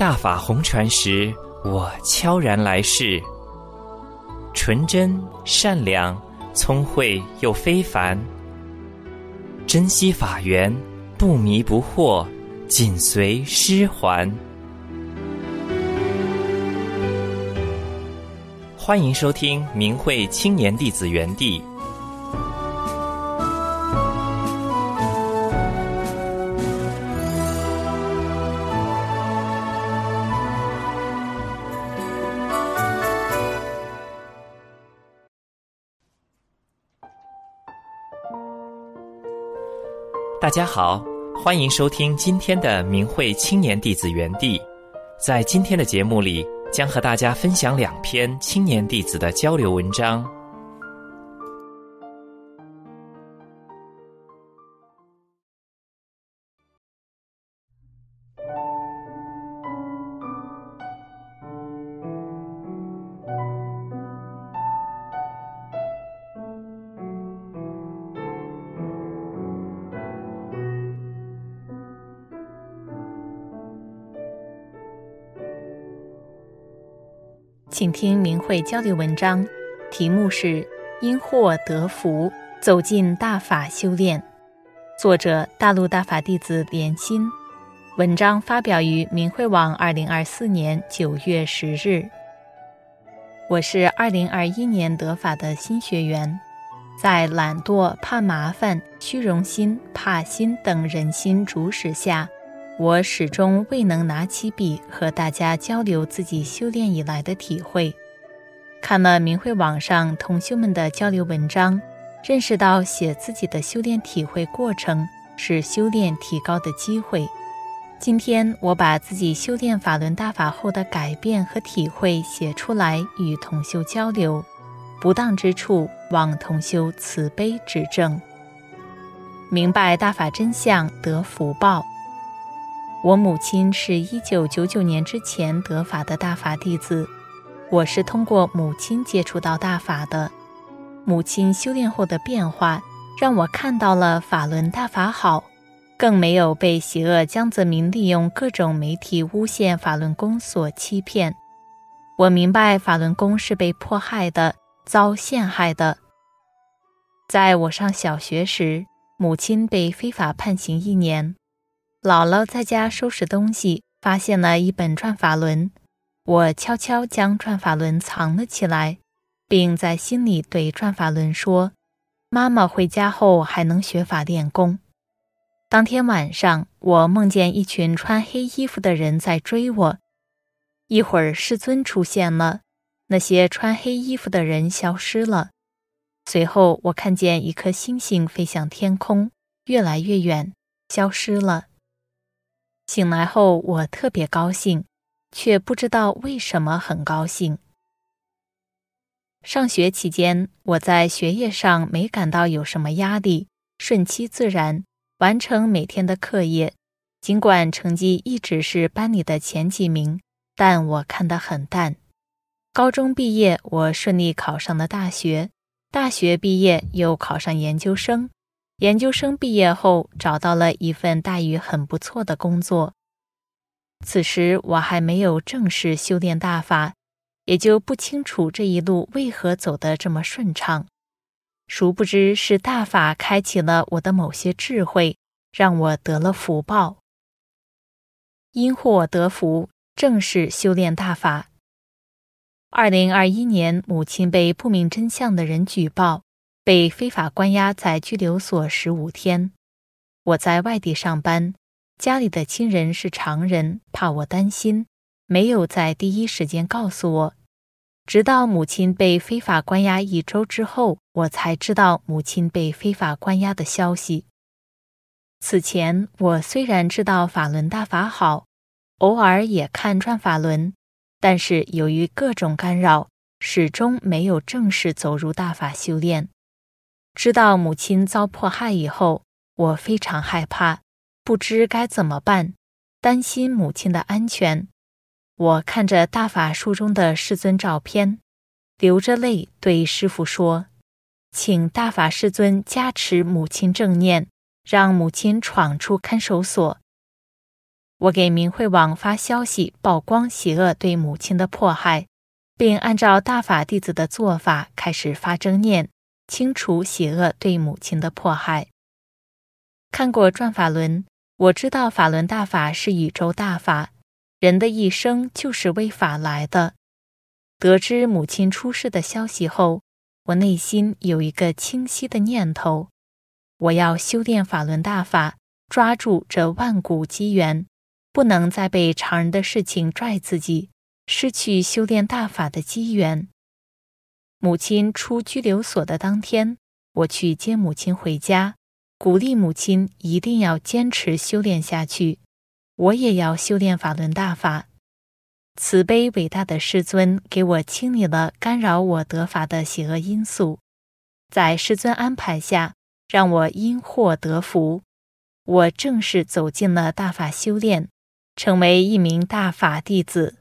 大法红传时，我悄然来世，纯真善良，聪慧又非凡，珍惜法缘，不迷不惑，紧随师还。欢迎收听明慧青年弟子园地。大家好，欢迎收听今天的明慧青年弟子园地。在今天的节目里，将和大家分享2篇青年弟子的交流文章。 请听明慧交流文章，题目是因祸得福，走进大法修炼。作者大陆大法弟子莲心。文章发表于明慧网2024年9月10日。我是2021年得法的新学员，在懒惰、怕麻烦、虚荣心、怕心等人心主使下，我始终未能拿起笔和大家交流自己修炼以来的体会。看了明慧网上同修们的交流文章，认识到写自己的修炼体会过程是修炼提高的机会。今天我把自己修炼法轮大法后的改变和体会写出来与同修交流，不当之处望同修慈悲指正。明白大法真相得福报。我母亲是1999年之前得法的大法弟子，我是通过母亲接触到大法的。母亲修炼后的变化，让我看到了法轮大法好，更没有被邪恶江泽民利用各种媒体诬陷法轮功所欺骗。我明白法轮功是被迫害的，遭陷害的。在我上小学时，母亲被非法判刑1年。姥姥在家收拾东西，发现了一本转法轮，我悄悄将转法轮藏了起来，并在心里对转法轮说，妈妈回家后还能学法练功。当天晚上，我梦见一群穿黑衣服的人在追我，一会儿世尊出现了，那些穿黑衣服的人消失了。随后我看见一颗星星飞向天空，越来越远，消失了。醒来后我特别高兴，却不知道为什么很高兴。上学期间，我在学业上没感到有什么压力，顺其自然，完成每天的课业。尽管成绩一直是班里的前几名，但我看得很淡。高中毕业，我顺利考上了大学，大学毕业又考上研究生。研究生毕业后，找到了一份待遇很不错的工作。此时我还没有正式修炼大法，也就不清楚这一路为何走得这么顺畅。殊不知是大法开启了我的某些智慧，让我得了福报。因祸得福，正式修炼大法。2021年，母亲被不明真相的人举报，被非法关押在拘留所15天。我在外地上班，家里的亲人是常人，怕我担心，没有在第一时间告诉我。直到母亲被非法关押1周之后，我才知道母亲被非法关押的消息。此前，我虽然知道法轮大法好，偶尔也看转法轮，但是由于各种干扰，始终没有正式走入大法修炼。知道母亲遭迫害以后，我非常害怕，不知该怎么办，担心母亲的安全。我看着大法书中的世尊照片，流着泪对师父说，请大法世尊加持母亲正念，让母亲闯出看守所。 我给明慧网发消息曝光邪恶对母亲的迫害，并按照大法弟子的做法开始发正念，清除邪恶对母亲的迫害。看过转法轮，我知道法轮大法是宇宙大法，人的一生就是为法来的。得知母亲出世的消息后，我内心有一个清晰的念头，我要修炼法轮大法，抓住这万古机缘，不能再被常人的事情拽自己，失去修炼大法的机缘。母亲出拘留所的当天，我去接母亲回家，鼓励母亲一定要坚持修炼下去，我也要修炼法轮大法。慈悲伟大的师尊给我清理了干扰我得法的邪恶因素，在师尊安排下，让我因祸得福。我正式走进了大法修炼，成为一名大法弟子。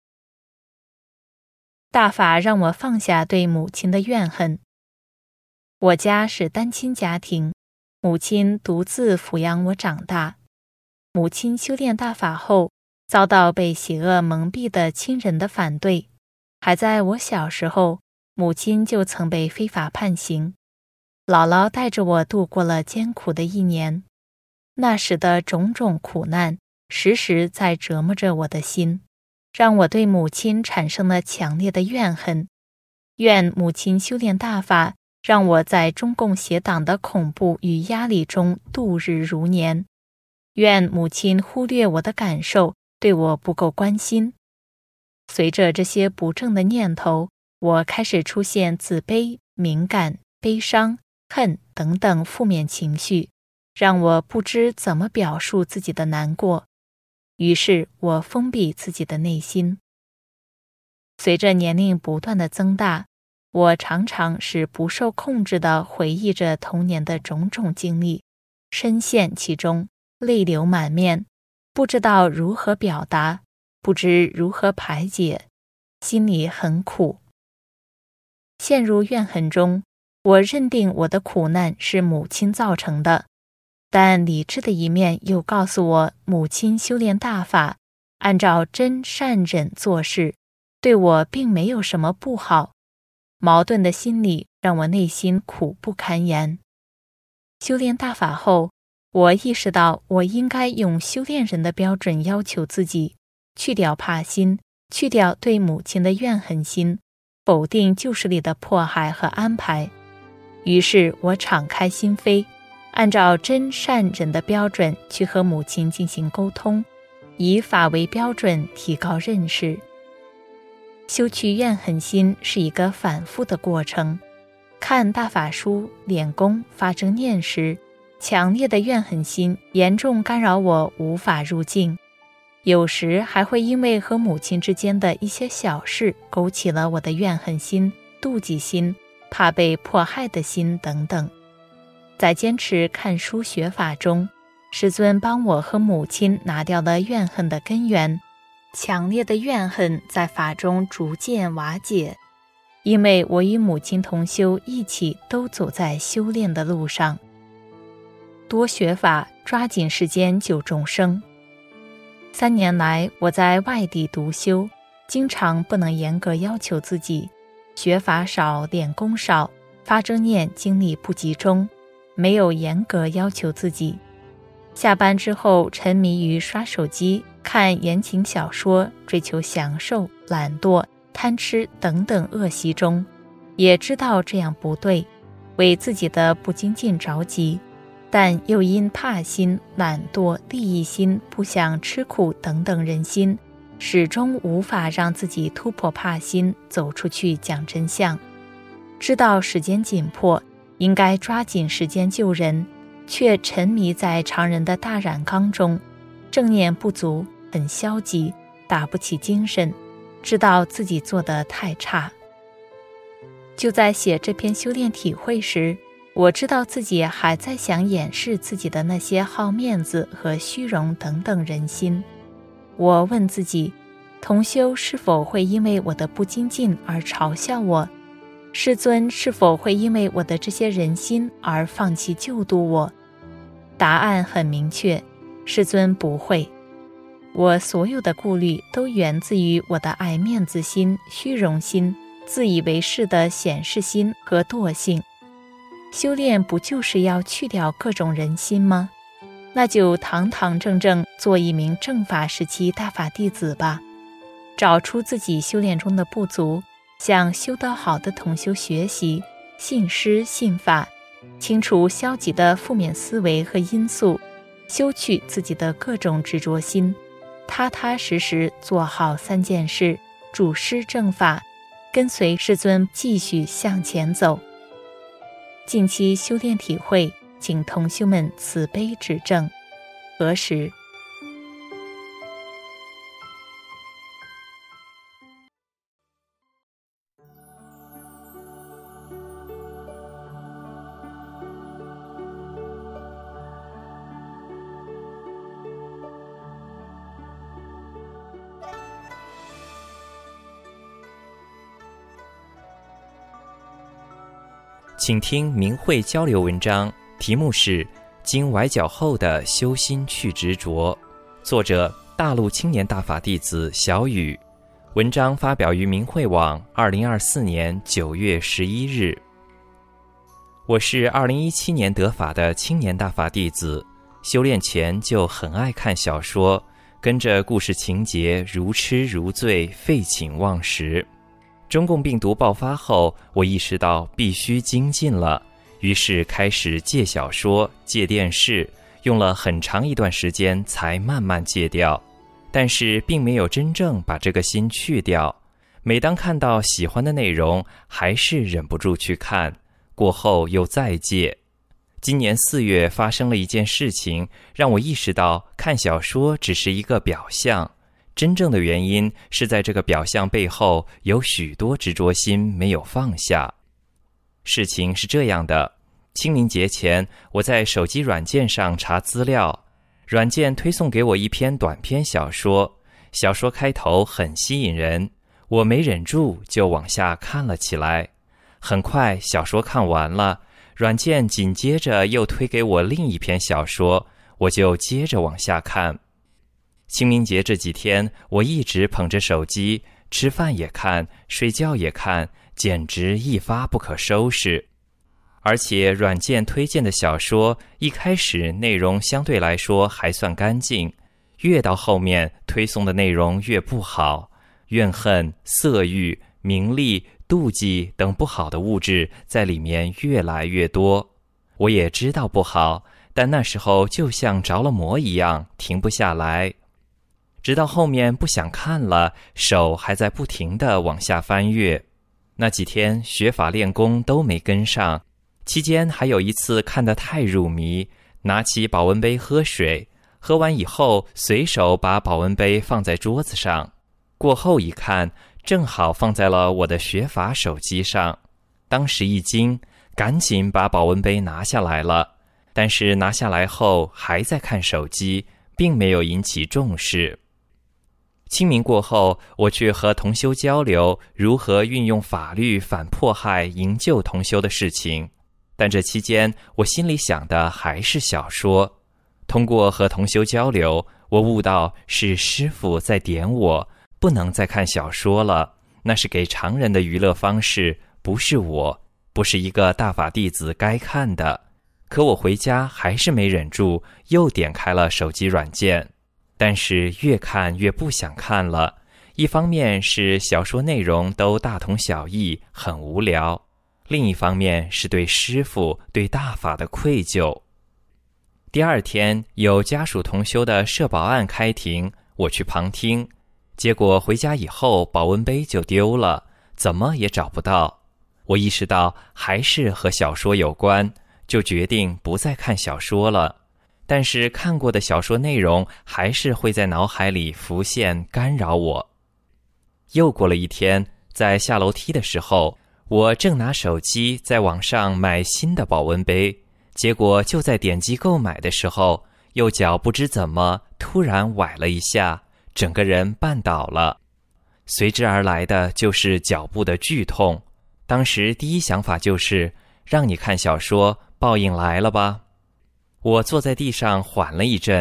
大法让我放下对母亲的怨恨。我家是单亲家庭，母亲独自抚养我长大。母亲修炼大法后，遭到被邪恶蒙蔽的亲人的反对。还在我小时候，母亲就曾被非法判刑。姥姥带着我度过了艰苦的1年，那时的种种苦难，时时在折磨着我的心，让我对母亲产生了强烈的怨恨。愿母亲修炼大法，让我在中共邪党的恐怖与压力中度日如年。愿母亲忽略我的感受，对我不够关心。随着这些不正的念头，我开始出现自卑、敏感、悲伤、恨等等负面情绪，让我不知怎么表述自己的难过。于是我封闭自己的内心。随着年龄不断的增大，我常常是不受控制地回忆着童年的种种经历，深陷其中，泪流满面，不知道如何表达，不知如何排解，心里很苦。陷入怨恨中，我认定我的苦难是母亲造成的，但理智的一面又告诉我，母亲修炼大法，按照真善忍做事，对我并没有什么不好。矛盾的心理让我内心苦不堪言。修炼大法后，我意识到我应该用修炼人的标准要求自己，去掉怕心，去掉对母亲的怨恨心，否定旧势力的迫害和安排。于是我敞开心扉，按照真善忍的标准去和母亲进行沟通，以法为标准提高认识。修去怨恨心是一个反复的过程。看大法书、练功、发正念时，强烈的怨恨心严重干扰我无法入境，有时还会因为和母亲之间的一些小事勾起了我的怨恨心、妒忌心、怕被迫害的心等等。在坚持看书学法中，师尊帮我和母亲拿掉了怨恨的根源，强烈的怨恨在法中逐渐瓦解，因为我与母亲同修一起都走在修炼的路上。多学法，抓紧时间救众生。3年来，我在外地独修，经常不能严格要求自己，学法少，练功少，发正念精力不集中，没有严格要求自己。下班之后沉迷于刷手机、看言情小说，追求享受、懒惰、贪吃等等恶习中，也知道这样不对，为自己的不精进着急，但又因怕心、懒惰、利益心、不想吃苦等等人心，始终无法让自己突破怕心，走出去讲真相。知道时间紧迫，应该抓紧时间救人，却沉迷在常人的大染缸中，正念不足，很消极，打不起精神，知道自己做得太差。就在写这篇修炼体会时，我知道自己还在想掩饰自己的那些好面子和虚荣等等人心。我问自己，同修是否会因为我的不精进而嘲笑我？师尊是否会因为我的这些人心而放弃救度我？答案很明确，师尊不会。 我所有的顾虑都源自于我的爱面子心、虚荣心、自以为是的显示心和惰性。修炼不就是要去掉各种人心吗？那就堂堂正正做一名正法时期大法弟子吧，找出自己修炼中的不足，向修得好的同修学习，信师信法，清除消极的负面思维和因素，修去自己的各种执着心，踏踏实实做好3件事，主师正法，跟随师尊继续向前走。近期修炼体会，请同修们慈悲指正。何时？ 请听明慧交流文章，题目是经崴脚后的修心去执着，作者大陆青年大法弟子小雨，文章发表于明慧网2024年9月11日。我是2017年得法的青年大法弟子，修炼前就很爱看小说，跟着故事情节如痴如醉，废寝忘食。中共病毒爆发后，我意识到必须精进了，于是开始戒小说、戒电视，用了很长一段时间才慢慢戒掉。但是并没有真正把这个心去掉，每当看到喜欢的内容，还是忍不住去看，过后又再戒。今年4月发生了一件事情，让我意识到看小说只是一个表象，真正的原因是在这个表象背后有许多执着心没有放下。事情是这样的，清明节前，我在手机软件上查资料，软件推送给我一篇短篇小说，小说开头很吸引人，我没忍住就往下看了起来。很快小说看完了，软件紧接着又推给我另一篇小说，我就接着往下看。清明节这几天，我一直捧着手机，吃饭也看，睡觉也看，简直一发不可收拾。而且软件推荐的小说一开始内容相对来说还算干净，越到后面推送的内容越不好，怨恨、色欲、名利、妒忌等不好的物质在里面越来越多。我也知道不好，但那时候就像着了魔一样，停不下来。直到后面不想看了，手还在不停地往下翻阅。那几天学法练功都没跟上，期间还有一次看得太入迷，拿起保温杯喝水，喝完以后随手把保温杯放在桌子上，过后一看，正好放在了我的学法手机上。当时一惊，赶紧把保温杯拿下来了，但是拿下来后还在看手机，并没有引起重视。清明过后，我去和同修交流如何运用法律反迫害营救同修的事情，但这期间我心里想的还是小说。通过和同修交流，我悟到是师父在点我，不能再看小说了，那是给常人的娱乐方式，不是我，不是一个大法弟子该看的。可我回家还是没忍住，又点开了手机软件。但是越看越不想看了，一方面是小说内容都大同小异，很无聊，另一方面是对师父、对大法的愧疚。第二天有家属同修的社保案开庭，我去旁听，结果回家以后保温杯就丢了，怎么也找不到。我意识到还是和小说有关，就决定不再看小说了。但是看过的小说内容还是会在脑海里浮现，干扰我。又过了一天，在下楼梯的时候，我正拿手机在网上买新的保温杯，结果就在点击购买的时候，右脚不知怎么突然崴了一下，整个人绊倒了，随之而来的就是脚部的剧痛。当时第一想法就是让你看小说，报应来了吧。我坐在地上缓了一阵，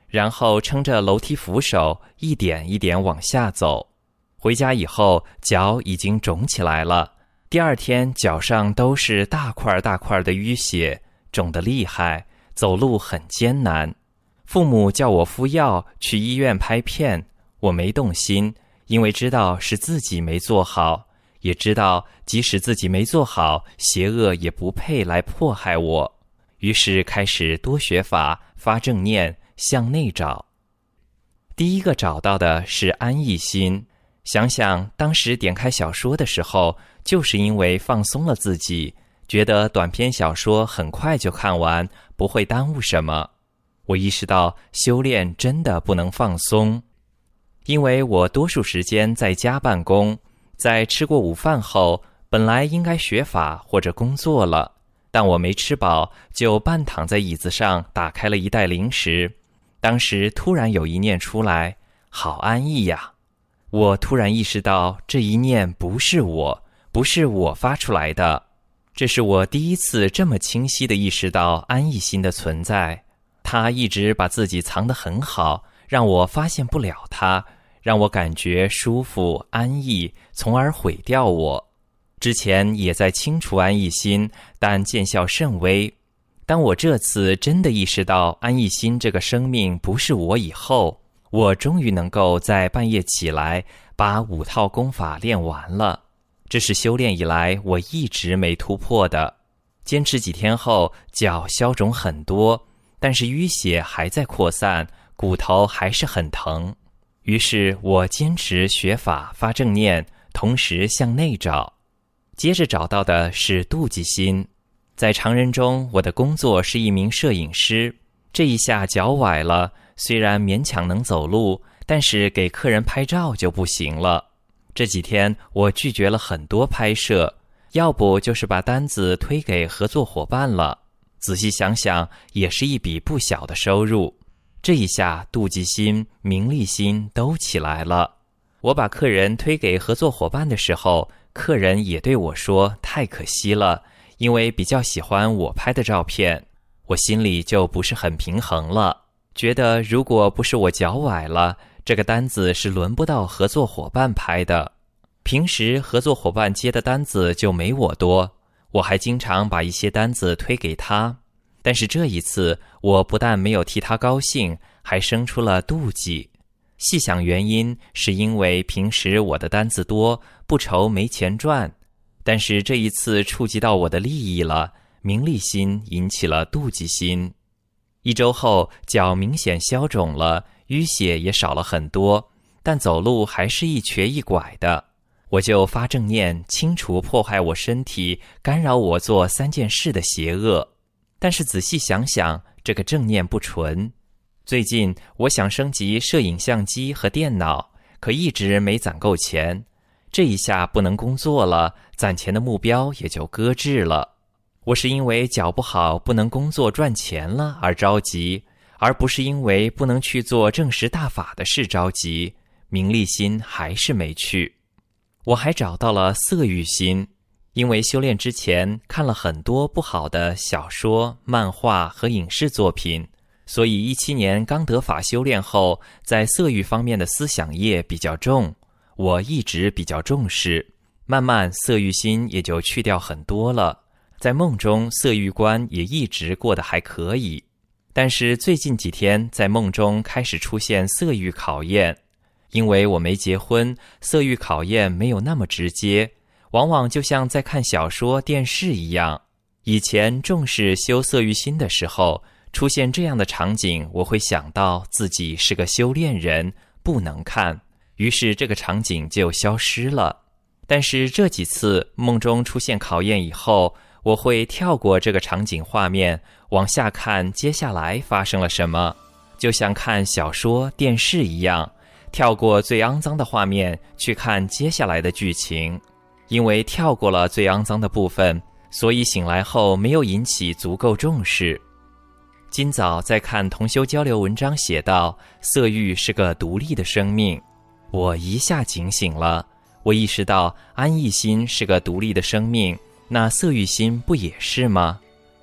然后撑着楼梯扶手一点一点往下走。回家以后，脚已经肿起来了，第二天脚上都是大块大块的淤血，肿得厉害，走路很艰难。父母叫我敷药去医院拍片，我没动心，因为知道是自己没做好，也知道即使自己没做好，邪恶也不配来迫害我。于是开始多学法，发正念，向内找。第一个找到的是安逸心。想想当时点开小说的时候，就是因为放松了自己，觉得短篇小说很快就看完，不会耽误什么。我意识到修炼真的不能放松，因为我多数时间在家办公，在吃过午饭后，本来应该学法或者工作了，但我没吃饱，就半躺在椅子上打开了一袋零食。当时突然有一念出来，好安逸呀！我突然意识到这一念不是我，不是我发出来的。这是我第一次这么清晰地意识到安逸心的存在。他一直把自己藏得很好，让我发现不了他，让我感觉舒服安逸，从而毁掉我。之前也在清除安逸心，但见效甚微。当我这次真的意识到安逸心这个生命不是我以后，我终于能够在半夜起来，把5套功法练完了。这是修炼以来我一直没突破的。坚持几天后，脚消肿很多，但是淤血还在扩散，骨头还是很疼。于是我坚持学法发正念，同时向内找。接着找到的是妒忌心。在常人中，我的工作是一名摄影师，这一下脚崴了，虽然勉强能走路，但是给客人拍照就不行了。这几天我拒绝了很多拍摄，要不就是把单子推给合作伙伴了。仔细想想，也是一笔不小的收入。这一下妒忌心、名利心都起来了。我把客人推给合作伙伴的时候，客人也对我说太可惜了，因为比较喜欢我拍的照片。我心里就不是很平衡了，觉得如果不是我脚崴了，这个单子是轮不到合作伙伴拍的。平时合作伙伴接的单子就没我多，我还经常把一些单子推给他。但是这一次，我不但没有替他高兴，还生出了妒忌。细想原因，是因为平时我的单子多，不愁没钱赚。但是这一次触及到我的利益了，名利心引起了妒忌心。1周后，脚明显消肿了，淤血也少了很多，但走路还是一瘸一拐的。我就发正念，清除破坏我身体、干扰我做3件事的邪恶。但是仔细想想，这个正念不纯。最近我想升级摄影相机和电脑，可一直没攒够钱。这一下不能工作了，攒钱的目标也就搁置了。我是因为脚不好，不能工作赚钱了而着急，而不是因为不能去做正实大法的事着急。名利心还是没去。我还找到了色欲心，因为修炼之前看了很多不好的小说、漫画和影视作品，所以17年刚得法修炼后，在色欲方面的思想业比较重，我一直比较重视，慢慢色欲心也就去掉很多了。在梦中色欲观也一直过得还可以，但是最近几天在梦中开始出现色欲考验。因为我没结婚，色欲考验没有那么直接，往往就像在看小说、电视一样。以前重视修色欲心的时候，出现这样的场景，我会想到自己是个修炼人，不能看，于是这个场景就消失了。但是这几次梦中出现考验以后，我会跳过这个场景画面，往下看接下来发生了什么，就像看小说、电视一样，跳过最肮脏的画面去看接下来的剧情。因为跳过了最肮脏的部分，所以醒来后没有引起足够重视。今早在看同修交流文章写到，色欲是个独立的生命，我一下警醒了。我意识到安逸心是个独立的生命，那色欲心不也是吗？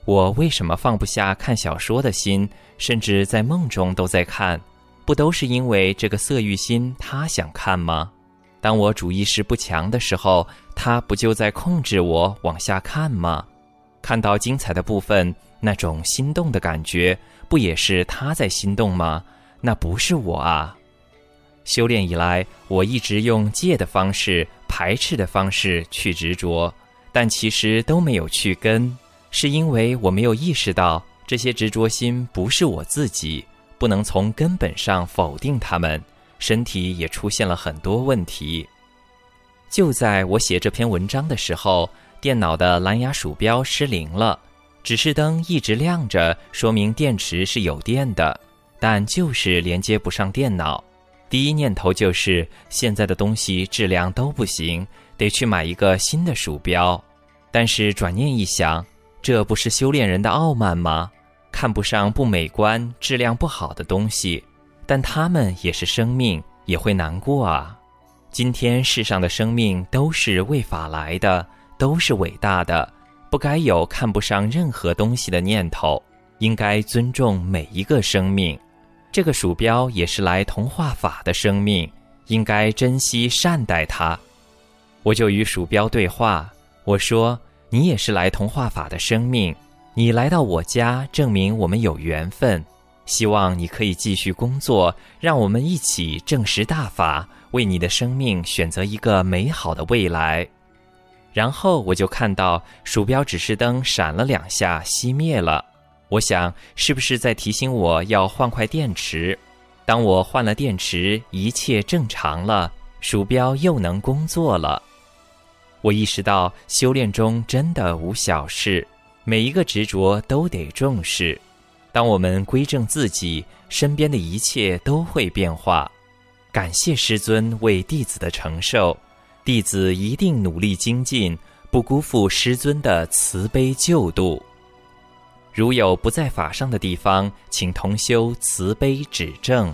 我为什么放不下看小说的心，甚至在梦中都在看？不都是因为这个色欲心他想看吗？当我主意识不强的时候，他不就在控制我往下看吗？看到精彩的部分，那种心动的感觉，不也是他在心动吗？那不是我啊。修炼以来，我一直用戒的方式、排斥的方式去执着，但其实都没有去根，是因为我没有意识到这些执着心不是我自己，不能从根本上否定它们，身体也出现了很多问题。就在我写这篇文章的时候，电脑的蓝牙鼠标失灵了，指示灯一直亮着，说明电池是有电的，但就是连接不上电脑。第一念头就是现在的东西质量都不行，得去买一个新的鼠标。但是转念一想，这不是修炼人的傲慢吗？看不上不美观、质量不好的东西，但他们也是生命，也会难过啊。今天世上的生命都是为法来的，都是伟大的，不该有看不上任何东西的念头，应该尊重每一个生命。这个鼠标也是来同化法的生命，应该珍惜善待它。我就与鼠标对话，我说，你也是来同化法的生命，你来到我家，证明我们有缘分，希望你可以继续工作，让我们一起证实大法，为你的生命选择一个美好的未来。然后我就看到鼠标指示灯闪了2下熄灭了，我想是不是在提醒我要换块电池？当我换了电池，一切正常了，鼠标又能工作了。我意识到修炼中真的无小事，每一个执着都得重视。当我们归正自己，身边的一切都会变化。感谢师尊为弟子的承受，弟子一定努力精进，不辜负师尊的慈悲救度。如有不在法上的地方，请同修慈悲指正。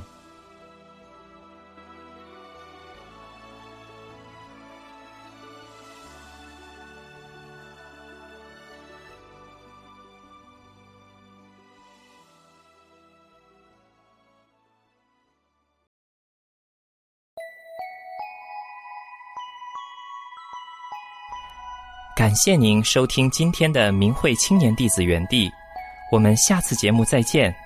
感谢您收听今天的明慧青年弟子园地，我们下次节目再见。